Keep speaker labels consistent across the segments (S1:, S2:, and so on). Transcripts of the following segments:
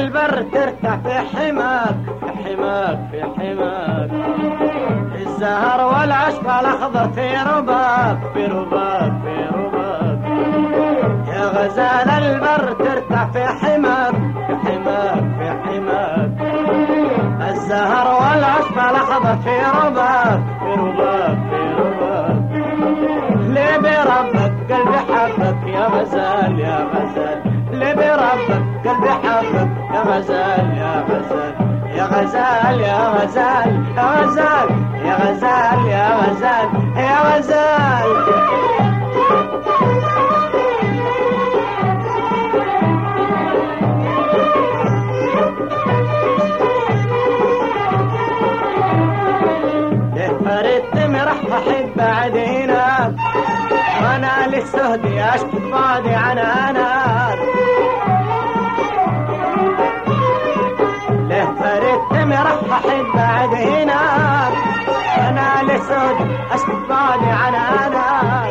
S1: البر ترتاح في حماك في حماك في حماك. الزهر والعشب الأخضر في رباك في رباك في رباك. يا غزال البر ترتاح في حماك في حماك في حماك. الزهر والعشب الأخضر في رباك في رباك في رباك. ليه بربك قلبي حبك يا غزال يا غزال. ليه بربك قلبي حبك يا غزال يا غزال يا غزال يا غزال يا غزال يا غزال يا غزال يا غزال. ليه فريت مرح أحب بعد هناك وانا للسهدي اشكي بعدي عن اناك. ليه فريت مرح أحب بعد هناك وانا للسهدي اشكي بعدي عن اناك.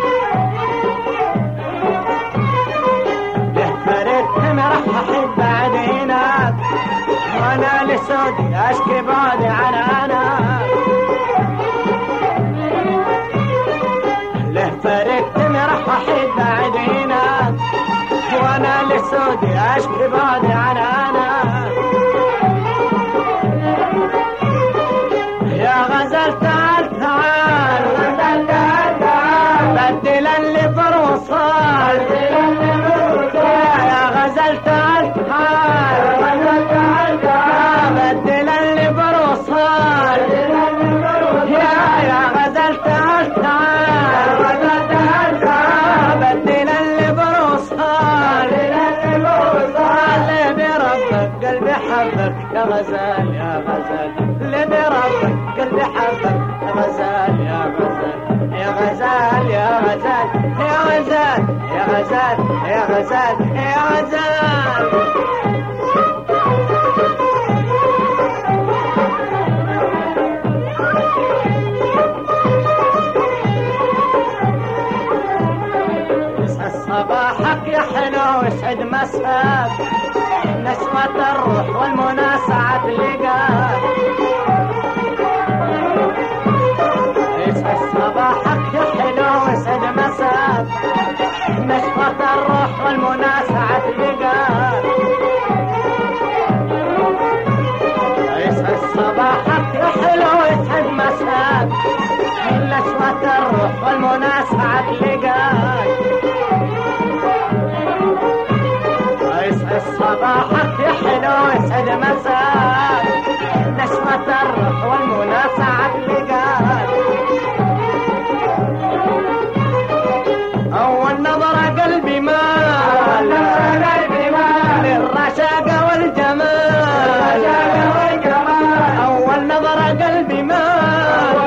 S1: ليه فريت مرح أحب بعد هناك وانا للسهدي اشكي بعدي عن اناك. فرقت مرح أحب بعد هناك وانا للسودي اشكي بعدي عن انا. يا غزال تعال تعال غزال تعال تعال بدل اللي بروصال. يا غزال تعال تعال غزال تعال تعال بدل اللي بروصال. يا غزال تعال تعال غزال تعال تعال بدل اللي بروصال. اللي بربك قلبي حبك يا غزال يا غزال. اللي بربك قلبي حبك يا غزال يا غزال يا غزال يا غزال يا غزال يا غزال يا غزال يا غزال. صباحك يا حلو واسعد مساك نسمة الروح والمنى سعد لقاك. يسعد صباحك يا حلو واسعد مساك نسمة الروح والمنى سعد لقاك. يسعد صباحك يا حلو واسعد مساك نسمة الروح والمنى سعد لقاك. صباحك يا حلو يسعد مساك نسمة الروح والمنى سعد لقاك. أول نظرة قلبي مال للرشاقة والجمال. أول نظرة قلبي مال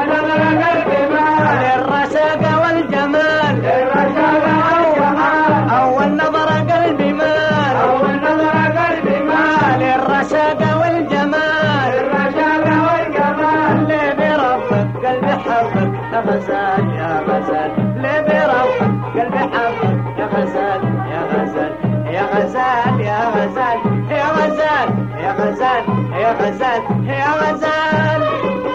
S1: للرشاقة والجمال. أول نظرة قلبي مال للرشاقة والجمال. ليه بربك قلبي حبك يا غزال يا غزال. ليه بربك قلبي حبك يا غزال يا غزال يا غزال يا غزال يا غزال يا غزال يا غزال يا غزال.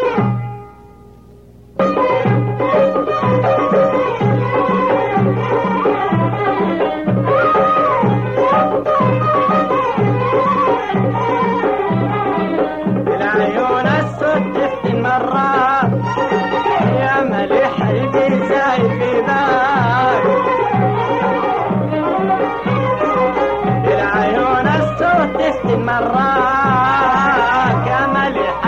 S1: العيون السود تفتن مرات يا مليح قلبي زايد في بالك. العيون السود تفتن مرات يا مليح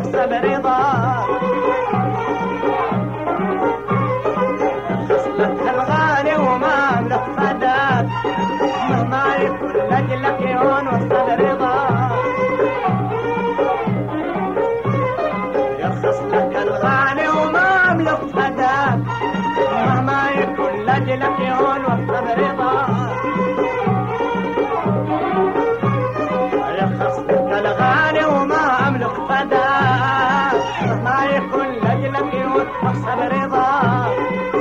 S1: واحسب رضاك خصلك الغالي وما املك فداك مهما يكون لاجلك يهون واحسب رضاك يرخص لك الغالي وما املك فداك مهما يكون لاجلك يهون واحسب رضاك يرخص لك الغالي وما املك فداك مهما يكون لاجلك يهون واحسب رضاك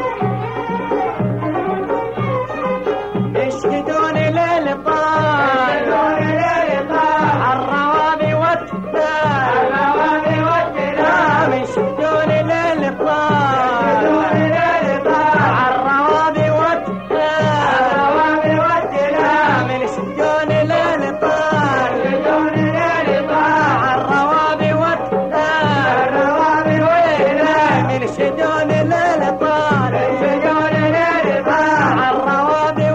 S1: يشهدوني ليل طال عالروابي والتلام يشهدوني ليل طال عالروابي والتلام يشهدوني ليل طال عالروابي والتلام يشهدوني ليل طال عالروابي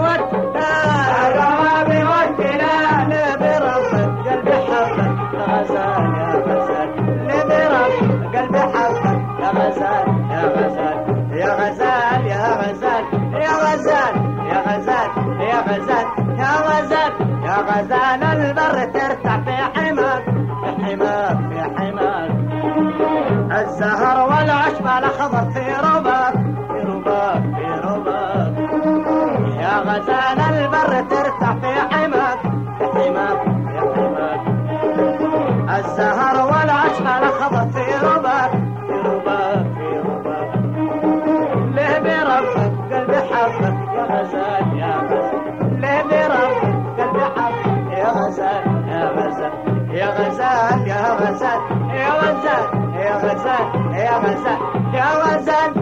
S1: يا غزال البر ترتع في حماك في حماك في حماك الزهر والعشب الاخضر في رباك في رباك في رباك يا غزال البر ترتع في حماك في حماك في حماك الزهر والعشب الاخضر في رباك في رباك في رباك ليه بربك قلبي حبك يا غزال يا غزال ليه بربك قلبي حبك يا غزال يا غزال يا غزال يا غزال يا غزال يا غزال يا غزال يا غزال